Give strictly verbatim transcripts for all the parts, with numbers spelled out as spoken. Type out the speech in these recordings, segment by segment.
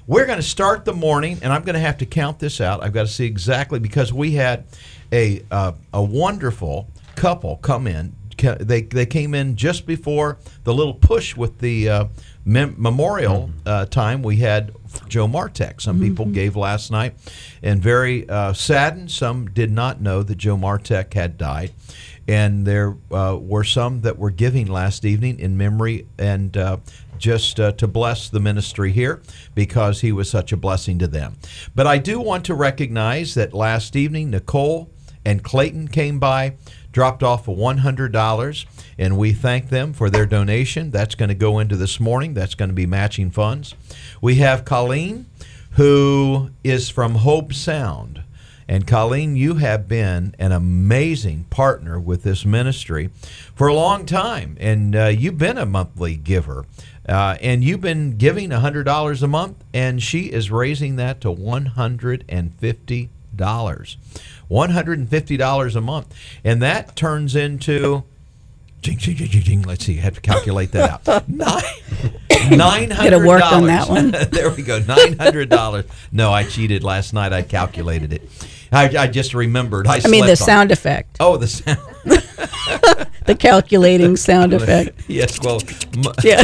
we're going to start the morning, and I'm going to have to count this out. I've got to see exactly, because we had a uh, a wonderful couple come in. They they came in just before the little push with the uh, mem- memorial uh, time we had Joe Martek. Some people mm-hmm. gave last night, and very uh, saddened. Some did not know that Joe Martek had died. And there uh, were some that were giving last evening in memory and uh, just uh, to bless the ministry here, because he was such a blessing to them. But I do want to recognize that last evening Nicole and Clayton came by, dropped off one hundred dollars, and we thank them for their donation. That's going to go into this morning. That's going to be matching funds. We have Colleen, who is from Hope Sound. And Colleen, you have been an amazing partner with this ministry for a long time, and uh, you've been a monthly giver, uh, and you've been giving one hundred dollars a month, and she is raising that to one hundred fifty dollars. one hundred fifty dollars a month, and that turns into, jing, jing, jing, jing, jing. Let's see, I have to calculate that out. Nine. Nine hundred dollars. Gotta work on that one. There we go. Nine hundred dollars. No, I cheated last night. I calculated it. I, I just remembered. I, I mean the sound it. effect. Oh, the sound. The calculating sound effect. Yes. Well. M- yeah.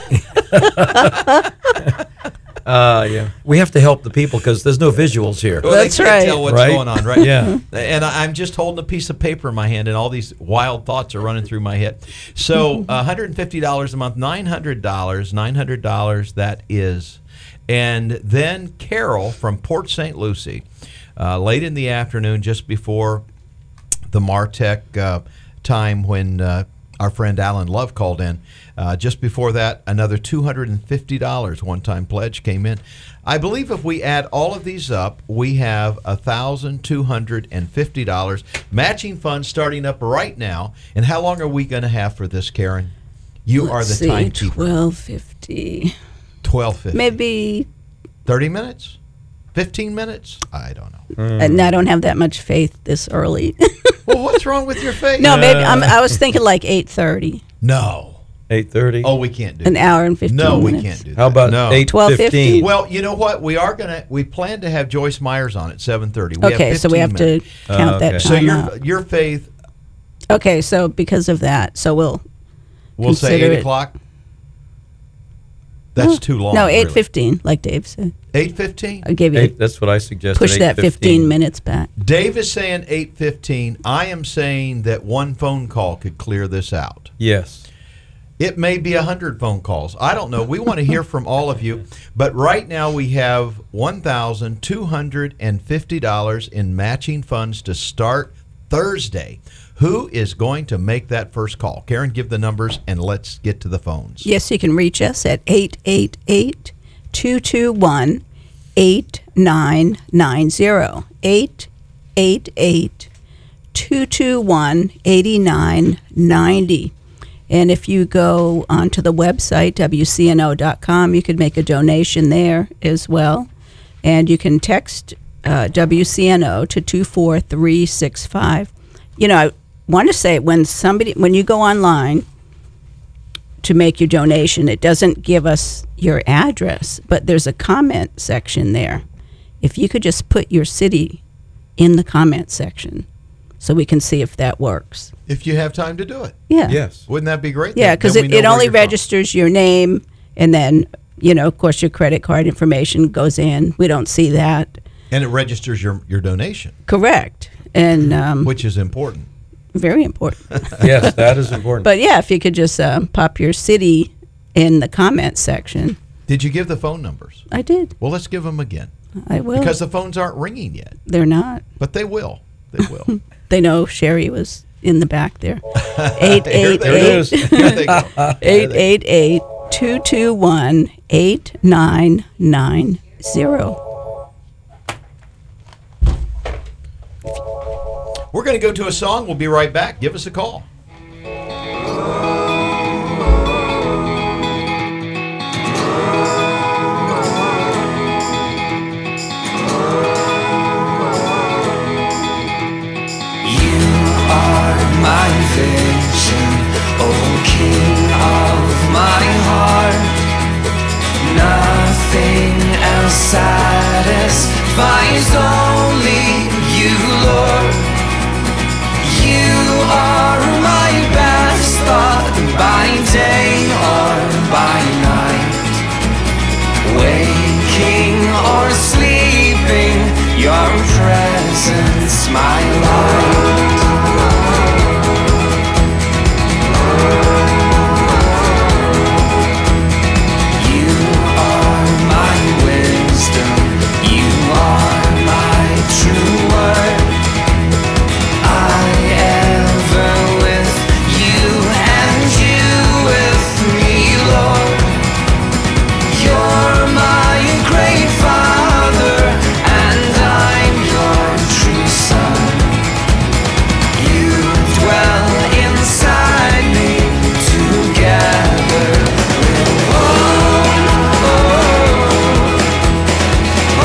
Uh, yeah. We have to help the people because there's no visuals here. Well, That's they can't right. tell what's right? going on, right? Yeah. And I- I'm just holding a piece of paper in my hand, and all these wild thoughts are running through my head. So, uh, one hundred fifty dollars a month, nine hundred dollars, nine hundred dollars that is. And then Carol from Port Saint Lucie, uh, late in the afternoon, just before the Martek uh, time when uh, our friend Alan Love called in. Uh, just before that, another two hundred fifty dollars one-time pledge came in. I believe if we add all of these up, we have one thousand two hundred fifty dollars. Matching funds starting up right now. And how long are we going to have for this, Karen? You Let's are the see, timekeeper. twelve fifty. twelve fifty. Maybe. thirty minutes? fifteen minutes? I don't know. And I don't have that much faith this early. Well, what's wrong with your face? No, maybe I'm, I was thinking like eight thirty. No. eight thirty. Oh, we can't do An that. hour and fifteen No, minutes. we can't do that. How about no. eight twelve fifty? fifteen? Well, you know what? We are gonna. We plan to have Joyce Myers on at seven thirty. We Okay, have so we have minutes. to count Uh, that okay. time So your out. your faith. Okay, so because of that, so we'll We'll say Consider eight it- o'clock. That's No. too long. No, eight really. fifteen, like Dave said. Eight fifteen. I'll give you Eight, that's what I suggested. push that fifteen minutes back. Dave is saying eight fifteen. I am saying that one phone call could clear this out. Yes. It may be a hundred phone calls. I don't know. We want to hear from all of you. But right now we have one thousand two hundred fifty dollars in matching funds to start Thursday. Who is going to make that first call? Karen, give the numbers and let's get to the phones. Yes, you can reach us at eight eight eight, two two one, eight nine nine zero. eight eight eight, two two one, eight nine nine zero. And if you go onto the website, W C N O dot com, you could make a donation there as well. And you can text uh, W C N O to two four three six five. You know, I want to say when somebody, when you go online to make your donation, it doesn't give us your address, but there's a comment section there. If you could just put your city in the comment section so we can see if that works. If you have time to do it. Yeah. Yes. Wouldn't that be great? Yeah, Then- because then we it, know it where only you're from. registers your name, and then, you know, of course, your credit card information goes in. We don't see that. And it registers your, your donation, Correct. And um, which is important. very important. Yes, that is important. But yeah, if you could just uh, pop your city in the comment section. Did you give the phone numbers? I did. Well, let's give them again. I will. Because the phones aren't ringing yet. They're not. But they will. They will. They know Sherry was in the back there. eight eight Here it eight, is. Here they go. eight eight eight, two two one, eight nine nine zero. We're going to go to a song. We'll be right back. Give us a call. My vision, O King of my heart, nothing else satisfies only you, Lord. You are my best thought by day or by night. Waking or sleeping, your presence my light. You are my wisdom, you are my true word. I ever with you and you with me, Lord. You're my great Father and I'm your true Son. You dwell inside me, together we'll walk. Oh, oh,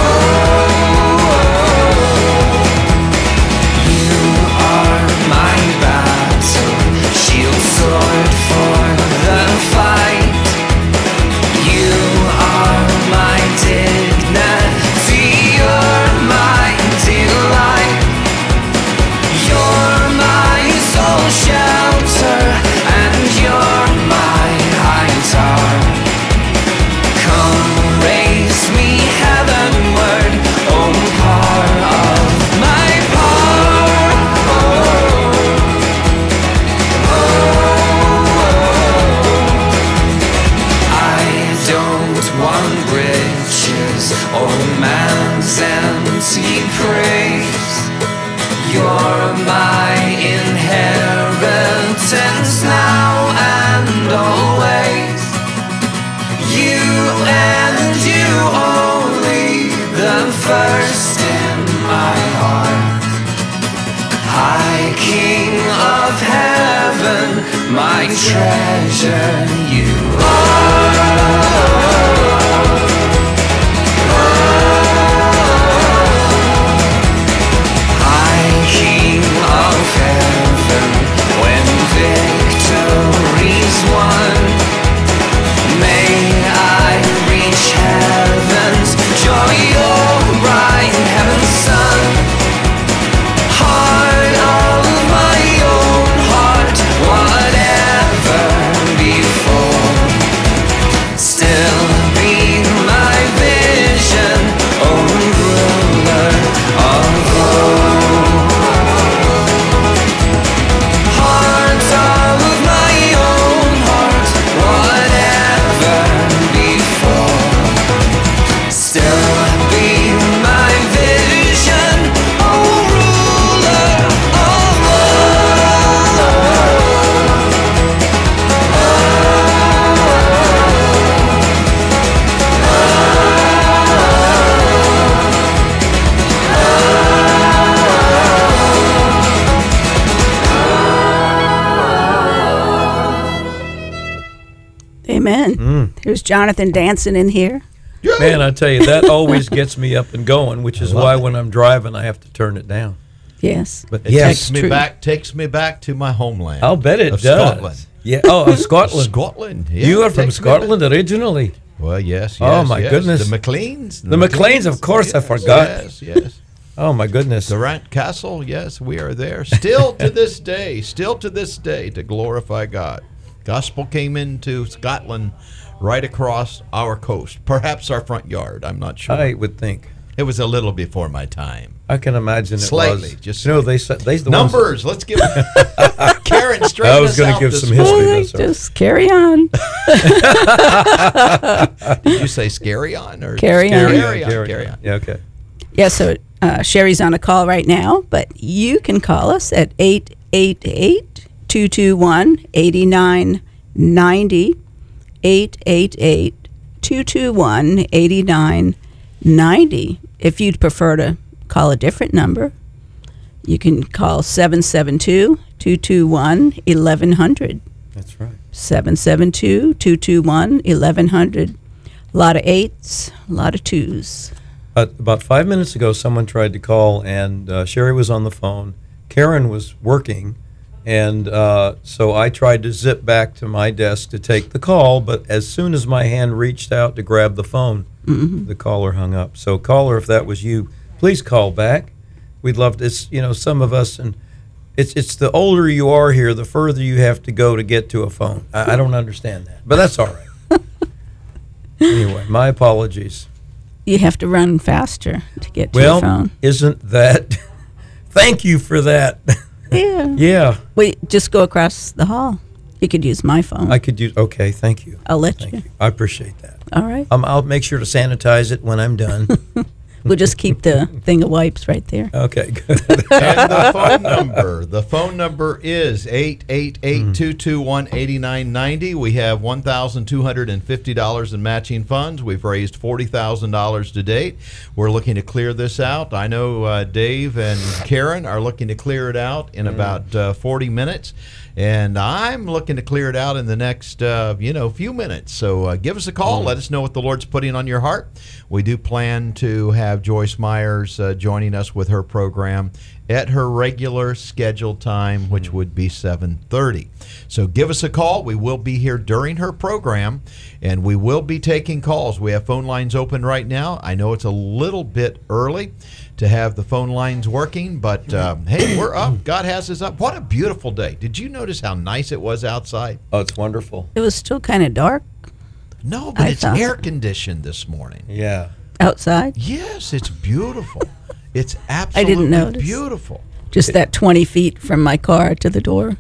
oh. You are my battle, shield, sword for the fight. You are my dignity, you're my delight. You're my soul shelter, and you're my high tower. Come raise me heavenward, oh part of my power. Oh, oh, oh. I don't want riches or man's empty praise. You're my inheritance now and always. You and you only, the first in my heart. High King of heaven, my treasure you are. High King of heaven, when victory's won, may I reach heaven's joy, your bright heaven's sun. Heart of my own heart, whatever before, still be my vision, oh ruler of all. Heart of my own heart, whatever before, still be my vision, oh ruler of Amen. There's Jonathan dancing in here. Man, I tell you, that always gets me up and going, which is love why it. when I'm driving, I have to turn it down. Yes. But It yes, takes me true. back. Takes me back to my homeland. I'll bet it of does. Scotland. Yeah. Oh, Scotland. Scotland. Yeah, You are it from takes me back. Scotland originally. Well, yes. yes Oh, my yes. goodness. The McLeans. The McLeans, of course, I yes, forgot. Yes, yes. Oh my goodness. Durant Castle. Yes, we are there. Still to this day. Still to this day to glorify God. Gospel came into Scotland right across our coast, perhaps our front yard. I'm not sure. I would think. It was a little before my time. I can imagine it Slightly, was. just you know, they said they the ones- Numbers. Let's give Karen straight. I was going gonna to give some morning. history. All right, that's all right. just carry on. Did you say scary on or Carry on. Carry on. Carry Carry on. on. Yeah. Okay. Yeah, so uh, Sherry's on a call right now, but you can call us at eight eight eight, two two one, eight nine nine zero, eight eight eight, two two one, eight nine nine zero. If you'd prefer to call a different number, you can call seven seven two, two two one, eleven hundred. That's right. seven seven two, two two one, eleven hundred. A lot of eights, a lot of twos. Uh, about five minutes ago, someone tried to call, and uh, Sherry was on the phone. Karen was working, and uh, so I tried to zip back to my desk to take the call, but as soon as my hand reached out to grab the phone, the caller hung up. So, caller, if that was you, please call back. We'd love to. It's, you know, some of us, and it's it's the older you are here, the further you have to go to get to a phone. I, I don't understand that, but that's all right. Anyway, my apologies. You have to run faster to get to Well, your phone. isn't that? Thank you for that. Yeah. Yeah, Wait, just go across the hall. You could use my phone. I could use. Okay, thank you. I'll let Thank you. you. I appreciate that. All right. Um, I'll make sure to sanitize it when I'm done. We'll just keep the thing of wipes right there. Okay, good. And the phone number, the phone number is eight eight eight, two two one, eight nine nine zero. We have one thousand two hundred fifty dollars in matching funds. We've raised forty thousand dollars to date. We're looking to clear this out. I know uh, Dave and Karen are looking to clear it out in about uh, forty minutes. And I'm looking to clear it out in the next, uh, you know, few minutes. So uh, give us a call. Let us know what the Lord's putting on your heart. We do plan to have Joyce Myers uh, joining us with her program at her regular scheduled time, which would be seven thirty. So give us a call. We will be here during her program, and we will be taking calls. We have phone lines open right now. I know it's a little bit early to have the phone lines working, but um, hey, we're up. God has us up. What a beautiful day. Did you notice how nice it was outside? Oh, it's wonderful. It was still kind of dark No, but I it's thought- air conditioned this morning. Yeah. outside. Yes, it's beautiful. It's absolutely didn't notice. beautiful. Just that twenty feet from my car to the door.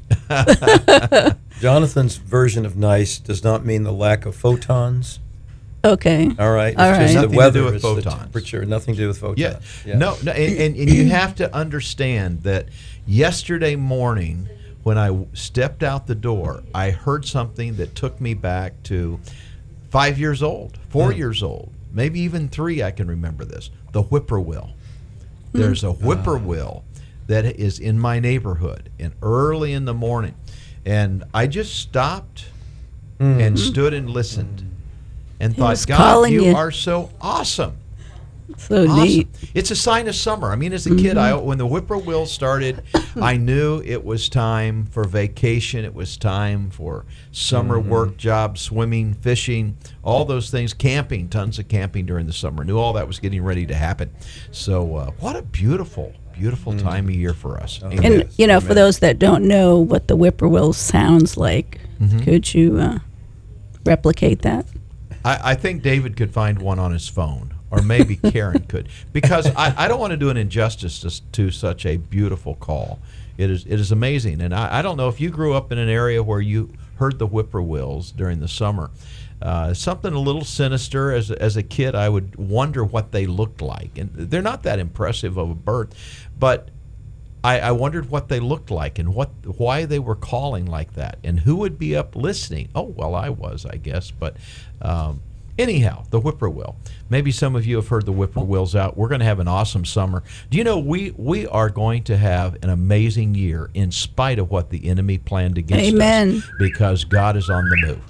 Jonathan's version of nice does not mean the lack of photons. Okay. All right. All It's right. just Nothing the to weather, do with it's the photons. temperature, nothing to do with photons. Yeah. No, no, and, and, and you have to understand that yesterday morning when I w- stepped out the door, I heard something that took me back to five years old, four Hmm. years old, maybe even three. I can remember this. The whippoorwill. There's a whippoorwill that is in my neighborhood, and early in the morning, and I just stopped and stood and listened, and He thought, was God, calling you you." are so awesome. So Awesome. neat. It's a sign of summer. I mean, as a kid, I when the whippoorwill started, I knew it was time for vacation. It was time for summer work, jobs, swimming, fishing, all those things, camping, tons of camping during the summer. Knew all that was getting ready to happen. So, uh, what a beautiful, beautiful time of year for us. Amen. And, you know, for those that don't know what the whippoorwill sounds like, could you uh, replicate that? I, I think David could find one on his phone, or maybe Karen could, because I, I don't want to do an injustice to, to such a beautiful call. It is it is amazing, and I, I don't know if you grew up in an area where you heard the whippoorwills during the summer. Uh, something a little sinister. As as a kid, I would wonder what they looked like, and they're not that impressive of a bird, but I, I wondered what they looked like and what why they were calling like that, and who would be up listening. Oh, well, I was, I guess. But um, anyhow, the whippoorwill. Maybe some of you have heard the whippoorwills out. We're going to have an awesome summer. Do you know we we are going to have an amazing year in spite of what the enemy planned against Amen. us, because God is on the move.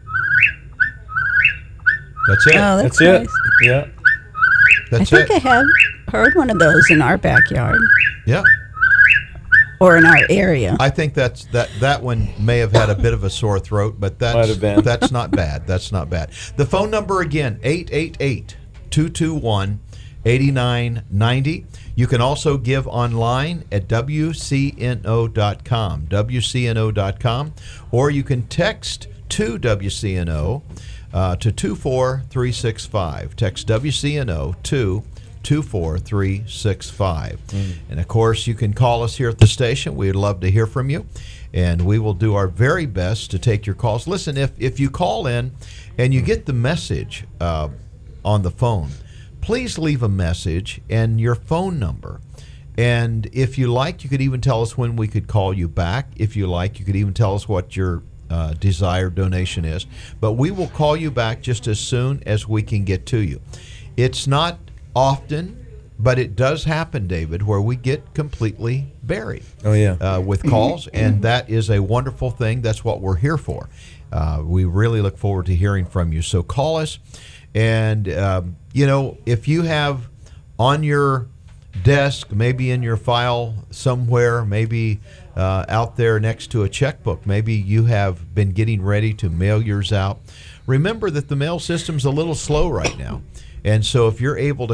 That's it. Oh, that's, That's it. nice. Yeah. That's I think it. I have heard one of those in our backyard Yeah. or in our area. I think that's that that one may have had a bit of a sore throat, but Might that's have been. that's not bad. That's not bad. The phone number again, eight eight eight, two two one, eight nine nine zero. You can also give online at W C N O dot com, W C N O dot com, or you can text to W C N O uh, to two four three six five. Text W C N O to two four three six five. And of course, you can call us here at the station. We'd love to hear from you, and we will do our very best to take your calls. Listen, if, if you call in and you get the message uh, on the phone, please leave a message and your phone number. And if you like, you could even tell us when we could call you back. If you like, you could even tell us what your uh, desired donation is. But we will call you back just as soon as we can get to you. It's not often, but it does happen, David, where we get completely buried Oh, yeah. uh, with calls, and that is a wonderful thing. That's what we're here for. Uh, we really look forward to hearing from you. So call us, and um, you know, if you have on your desk, maybe in your file somewhere, maybe uh, out there next to a checkbook, maybe you have been getting ready to mail yours out. Remember that the mail system's a little slow right now. And so if you're able to